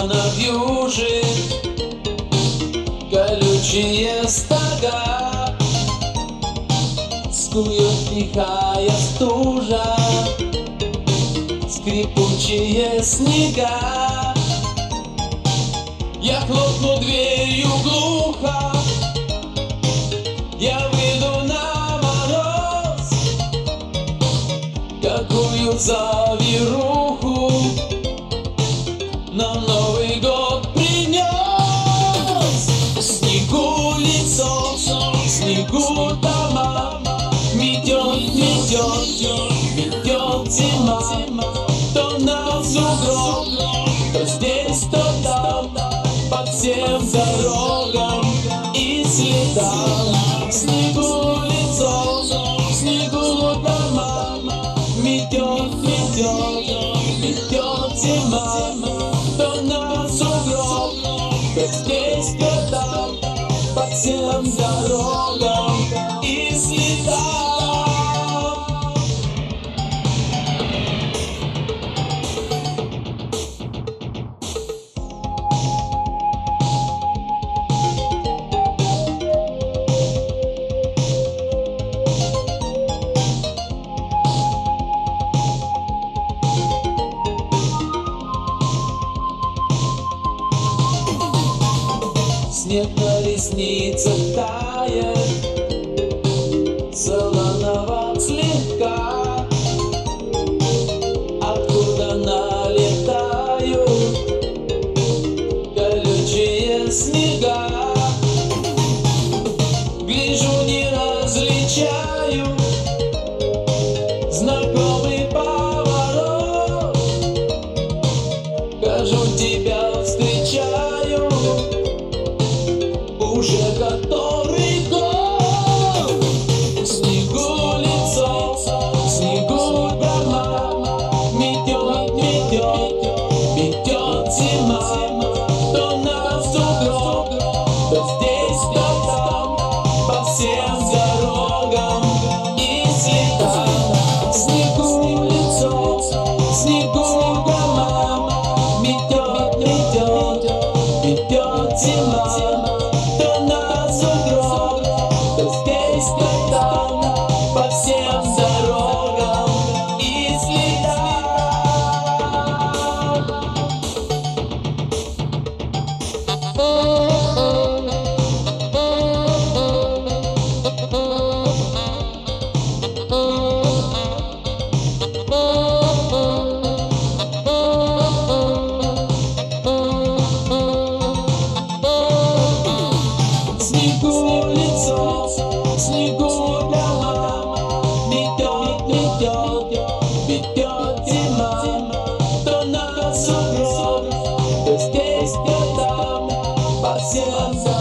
навьюжит колючие стога, скует лихая стужа, скрипучие снега. Я хлопну дверью глухо, я выйду на мороз, какую завируху нам Новый год принес. В снегу лицо, в снегу дома, метет, метет, метет зима. То на сугроб, то здесь, то там, по всем дорогам и следам. В снегу лицо, в снегу дома, метет, метет, метет зима. То на сугроб, то здесь, то там, по всем дорогам и следам. Снег на ресницах тает, солоноват слегка. Откуда налетают колючие снега? Гляжу, не различаю знакомый поворот. Кажу, тебя встречаю уже который год. В снегу лицо, в снегу дома, метет, метет, метет зима. То на сугроб, то здесь, то там, по всем дорогам и следам. В снегу лицо, в снегу дома, метет, метет, метет зима. По всем дорогам и следам. В снегу лицо, в снегу дома, метет, метет, метет зима. То на сугроб, то здесь, то там, по всем